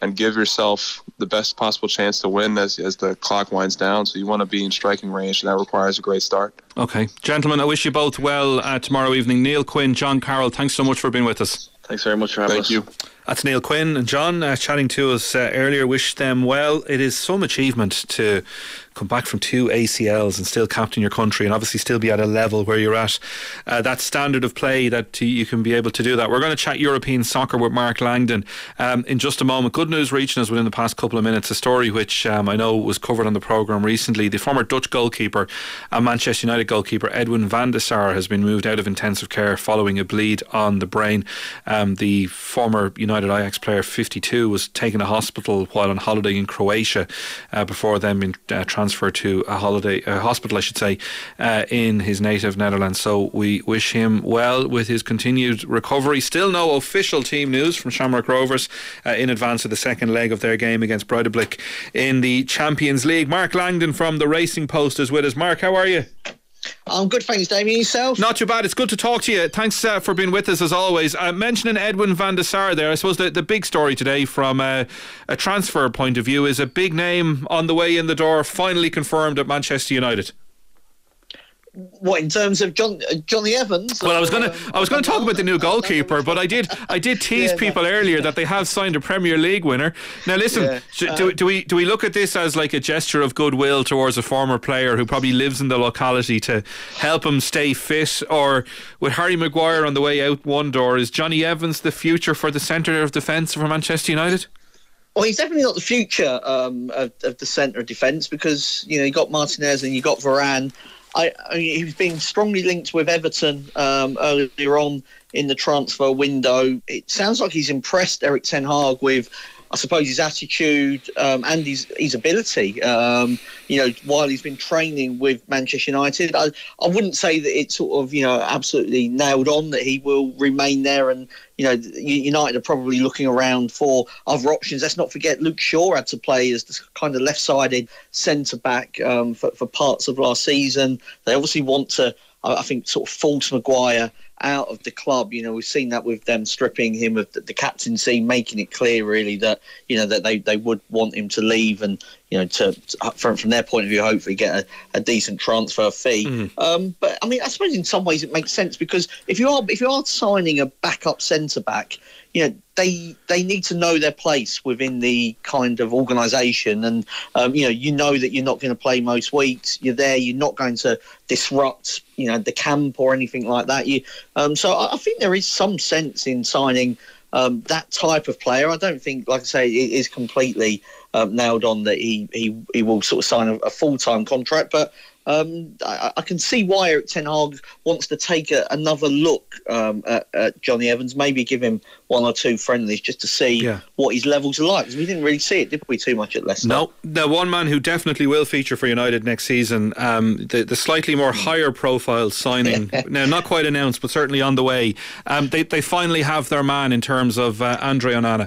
and give yourself the best possible chance to win as, as the clock winds down. So you want to be in striking range, and that requires a great start. Okay. Gentlemen, I wish you both well uh, tomorrow evening. Neil Quinn, John Carroll, thanks so much for being with us. Thanks very much for having Thank us. you. That's Neil Quinn and John uh, chatting to us uh, earlier. Wish them well. It is some achievement to come back from two A C Ls and still captain your country, and obviously still be at a level where you're at uh, that standard of play that you can be able to do that. We're going to chat European soccer with Mark Langdon um, in just a moment. Good news reaching us within the past couple of minutes. A story which um, I know was covered on the programme recently. The former Dutch goalkeeper and Manchester United goalkeeper Edwin van der Sar has been moved out of intensive care following a bleed on the brain. Um, the former United Ajax player, fifty-two, was taken to hospital while on holiday in Croatia uh, before then being uh, transferred to a holiday a hospital, I should say, uh, in his native Netherlands. So we wish him well with his continued recovery. Still no official team news from Shamrock Rovers uh, in advance of the second leg of their game against Breidablik in the Champions League. Mark Langdon from the Racing Post is with us. Mark, how are you? I'm good, thanks, Damien. Yourself? Not too bad. It's good to talk to you. Thanks uh, for being with us as always. Uh, mentioning Edwin van der Sar there, I suppose the, the big story today from uh, a transfer point of view is a big name on the way in the door, finally confirmed at Manchester United. What, in terms of John, uh, Johnny Evans? Well, I was going to I was going to talk about the new goalkeeper, but I did I did tease yeah, people earlier that they have signed a Premier League winner. Now, listen, yeah, uh, do, do we do we look at this as like a gesture of goodwill towards a former player who probably lives in the locality to help him stay fit, or with Harry Maguire on the way out one door, is Johnny Evans the future for the centre of defence for Manchester United? Well, he's definitely not the future um, of, of the centre of defence, because you know you got Martinez and you got Varane. I, I mean, he's been strongly linked with Everton um, earlier on in the transfer window. It sounds like he's impressed Erik ten Hag with, I suppose, his attitude um, and his, his ability, um, you know, while he's been training with Manchester United. I, I wouldn't say that it's sort of, you know, absolutely nailed on that he will remain there, and, you know, United are probably looking around for other options. Let's not forget Luke Shaw had to play as the kind of left-sided centre-back um, for, for parts of last season. They obviously want to, I think, sort of force Maguire out of the club. You know, we've seen that with them stripping him of the, the captaincy, making it clear really that, you know, that they, they would want him to leave, and, you know, to, to from, from their point of view, hopefully get a, a decent transfer fee. Mm. Um, but I mean, I suppose in some ways it makes sense, because if you are if you are signing a backup centre back, you know, they they need to know their place within the kind of organisation, and um, you know, you know that you're not going to play most weeks. You're there. You're not going to disrupt, you know, the camp or anything like that. You, um, so I, I think there is some sense in signing um, that type of player. I don't think, like I say, it is completely um, nailed on that he he he will sort of sign a, a full time contract, but. Um, I, I can see why Erik ten Hag wants to take a, another look um, at, at Johnny Evans, maybe give him one or two friendlies just to see yeah. what his levels are like, because we didn't really see it, did we, too much at Leicester? No, the one man who definitely will feature for United next season, um, the, the slightly more higher profile signing, now not quite announced but certainly on the way, um, they, they finally have their man in terms of uh, Andre Onana.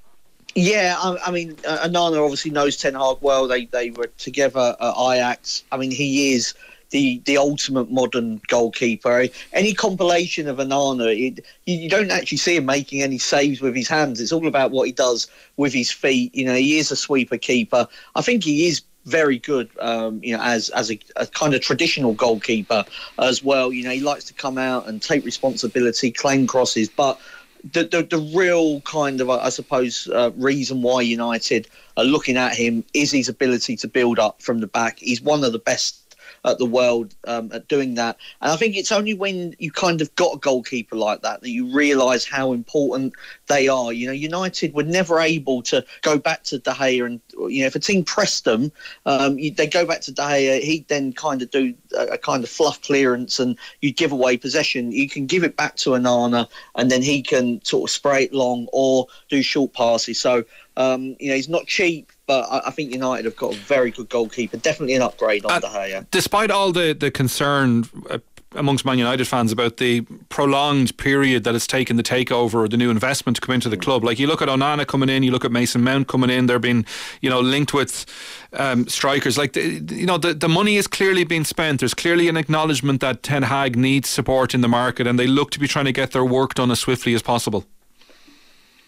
Yeah, I, I mean, uh, Onana obviously knows Ten Hag well. They they were together at Ajax. I mean, he is the the ultimate modern goalkeeper. Any compilation of Onana, it, you, you don't actually see him making any saves with his hands. It's all about what he does with his feet. You know, he is a sweeper keeper. I think he is very good, um, you know, as as a, a kind of traditional goalkeeper as well. You know, he likes to come out and take responsibility, claim crosses, but The, the the real kind of, I suppose, uh, reason why United are looking at him is his ability to build up from the back. He's one of the best at the world um, at doing that. And I think it's only when you kind of got a goalkeeper like that that you realise how important they are. You know, United were never able to go back to De Gea, and, you know, if a team pressed them, um, you, they go back to De Gea, he'd then kind of do a, a kind of fluff clearance and you'd give away possession. You can give it back to Onana and then he can sort of spray it long or do short passes. So, um, you know, he's not cheap, but I, I think United have got a very good goalkeeper. Definitely an upgrade on uh, De Gea. Despite all the, the concern uh, amongst Man United fans about the prolonged period that it's taken the takeover or the new investment to come into the club, like you look at Onana coming in, you look at Mason Mount coming in, they're being, you know, linked with um, strikers. Like, the, you know, the, the money is clearly being spent. There's clearly an acknowledgement that Ten Hag needs support in the market, and they look to be trying to get their work done as swiftly as possible.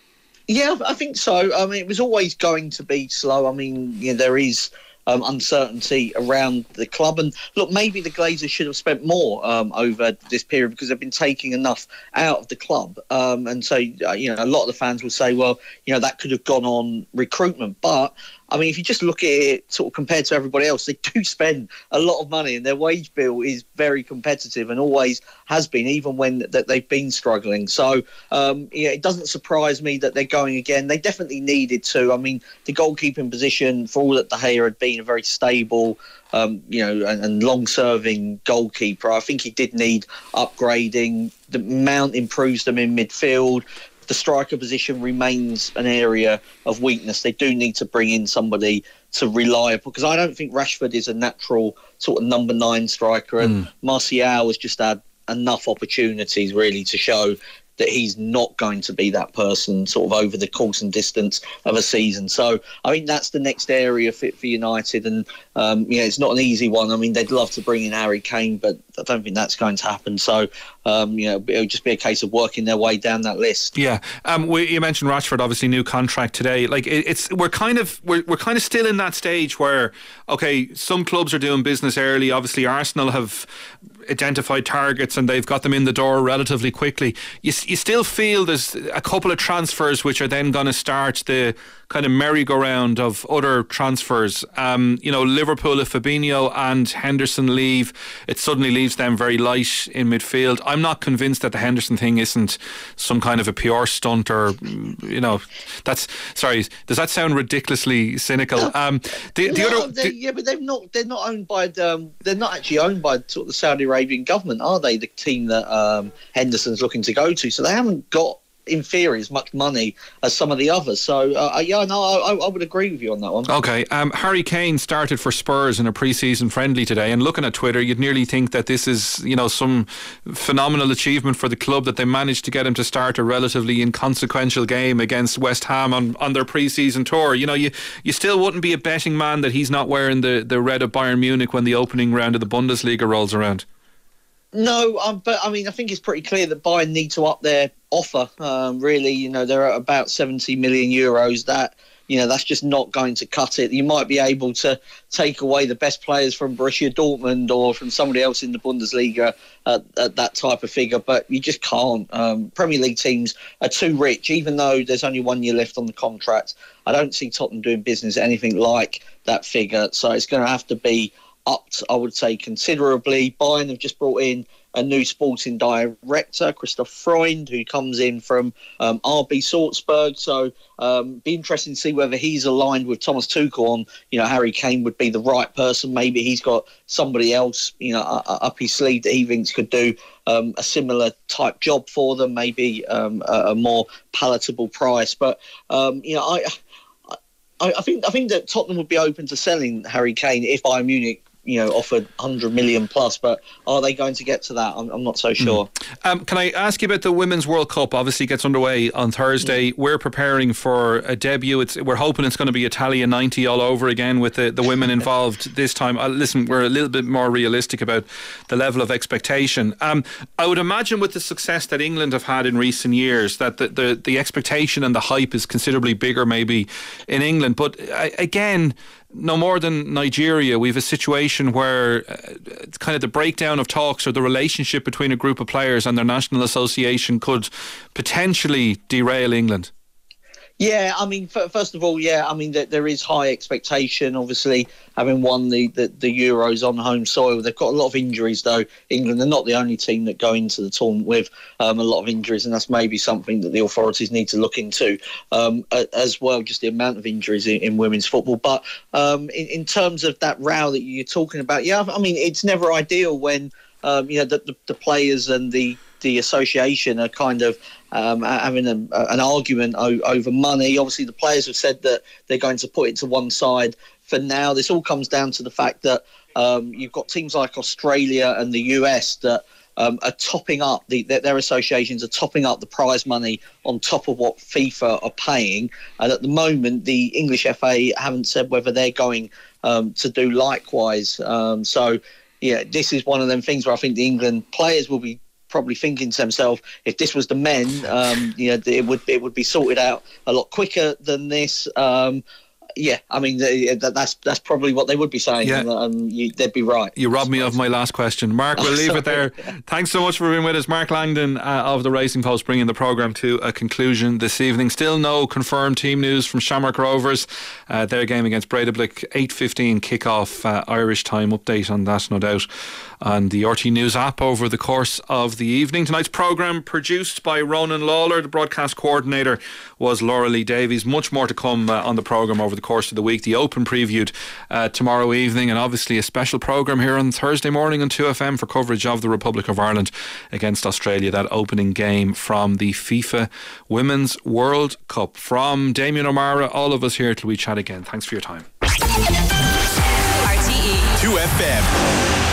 Yeah, I think so. I mean, it was always going to be slow. I mean, you know, there is um, uncertainty around the club. And look, maybe the Glazers should have spent more um, over this period because they've been taking enough out of the club. Um, and so, uh, you know, a lot of the fans will say, well, you know, that could have gone on recruitment. But I mean, if you just look at it sort of compared to everybody else, they do spend a lot of money and their wage bill is very competitive and always has been, even when that they've been struggling. So, um, yeah, it doesn't surprise me that they're going again. They definitely needed to. I mean, the goalkeeping position, for all that De Gea had been a very stable, um, you know, and, and long-serving goalkeeper, I think he did need upgrading. The Mount improves them in midfield. The striker position remains an area of weakness. They do need to bring in somebody to rely upon, because I don't think Rashford is a natural sort of number nine striker, and mm. Martial has just had enough opportunities really to show that he's not going to be that person sort of over the course and distance of a season. So I think that's the next area fit for United. And, um, yeah, it's not an easy one. I mean, they'd love to bring in Harry Kane, but I don't think that's going to happen. So, um, you know, it'll just be a case of working their way down that list. Yeah. Um, we, you mentioned Rashford, obviously new contract today. Like it, it's, we're kind of, we're, we're kind of still in that stage where, okay, some clubs are doing business early. Obviously Arsenal have identified targets and they've got them in the door relatively quickly. You, you still feel there's a couple of transfers which are then going to start the kind of merry-go-round of other transfers. Um, you know, Liverpool, if Fabinho and Henderson leave, it suddenly leaves them very light in midfield. I'm not convinced that the Henderson thing isn't some kind of a P R stunt or, you know, that's, sorry, does that sound ridiculously cynical? Um, the, the no, other, they, the, yeah, but they're not. They're not owned by. Um, they're not actually owned by sort of the Saudi Arabian government, are they? The team that um, Henderson's looking to go to, so they haven't got, in theory, as much money as some of the others. So uh, yeah, no, I, I would agree with you on that one. Okay, um, Harry Kane started for Spurs in a pre-season friendly today, and looking at Twitter, you'd nearly think that this is, you know, some phenomenal achievement for the club that they managed to get him to start a relatively inconsequential game against West Ham on, on their pre-season tour. You know, you, you still wouldn't be a betting man that he's not wearing the, the red of Bayern Munich when the opening round of the Bundesliga rolls around. No, um, but I mean, I think it's pretty clear that Bayern need to up their offer. Um, really, you know, they're at about seventy million euros. That, you know, that's just not going to cut it. You might be able to take away the best players from Borussia Dortmund or from somebody else in the Bundesliga at, at that type of figure, but you just can't. Um, Premier League teams are too rich, even though there's only one year left on the contract. I don't see Tottenham doing business at anything like that figure, so it's going to have to be upped, I would say, considerably. Bayern have just brought in a new sporting director, Christoph Freund, who comes in from um, R B Salzburg. So um, be interesting to see whether he's aligned with Thomas Tuchel on, you know, Harry Kane would be the right person. Maybe he's got somebody else, you know, uh, up his sleeve that he thinks could do um, a similar type job for them, maybe um, a, a more palatable price. But, um, you know, I, I, I think I think that Tottenham would be open to selling Harry Kane if Bayern Munich, you know, offered one hundred million plus, but are they going to get to that? I'm, I'm not so sure. Mm. Um, can I ask you about the Women's World Cup? Obviously gets underway on Thursday. Mm. We're preparing for a debut. It's, we're hoping it's going to be Italia ninety all over again with the, the women involved this time. Uh, listen, we're a little bit more realistic about the level of expectation. Um, I would imagine with the success that England have had in recent years that the, the, the expectation and the hype is considerably bigger maybe in England. But uh, again, no more than Nigeria, we have a situation where uh, it's kind of the breakdown of talks or the relationship between a group of players and their national association could potentially derail England. Yeah, I mean, f- first of all, yeah, I mean, th- there is high expectation, obviously, having won the, the, the Euros on home soil. They've got a lot of injuries, though. England are not the only team that go into the tournament with um, a lot of injuries, and that's maybe something that the authorities need to look into um, as well, just the amount of injuries in, in women's football. But um, in, in terms of that row that you're talking about, yeah, I mean, it's never ideal when, um, you know, the, the, the players and the the association are kind of um, having a, an argument o- over money. Obviously, the players have said that they're going to put it to one side for now. This all comes down to the fact that um, you've got teams like Australia and the U S that um, are topping up, the, their associations are topping up the prize money on top of what FIFA are paying. And at the moment, the English F A haven't said whether they're going um, to do likewise. Um, so, yeah, this is one of them things where I think the England players will be probably thinking to himself, if this was the men, um, you know, it would it would be sorted out a lot quicker than this. Um, Yeah, I mean that, that's that's probably what they would be saying, Yeah. and um, you, they'd be right. You robbed me of my last question. Mark, we'll Oh, leave it sorry. there. Thanks so much for being with us. Mark Langdon uh, of the Racing Post, bringing the programme to a conclusion this evening. Still no confirmed team news from Shamrock Rovers. Uh, their game against Breidablik, eight fifteen kick-off, uh, Irish time. Update on that, no doubt, on the R T News app over the course of the evening. Tonight's programme produced by Ronan Lawler. The broadcast coordinator was Laura Lee Davies. Much more to come uh, on the programme over the course of the week. The Open previewed uh, tomorrow evening, and obviously a special programme here on Thursday morning on two F M for coverage of the Republic of Ireland against Australia, that opening game from the FIFA Women's World Cup. From Damien O'Mara, all of us here till we chat again. Thanks for your time. R T E two F M.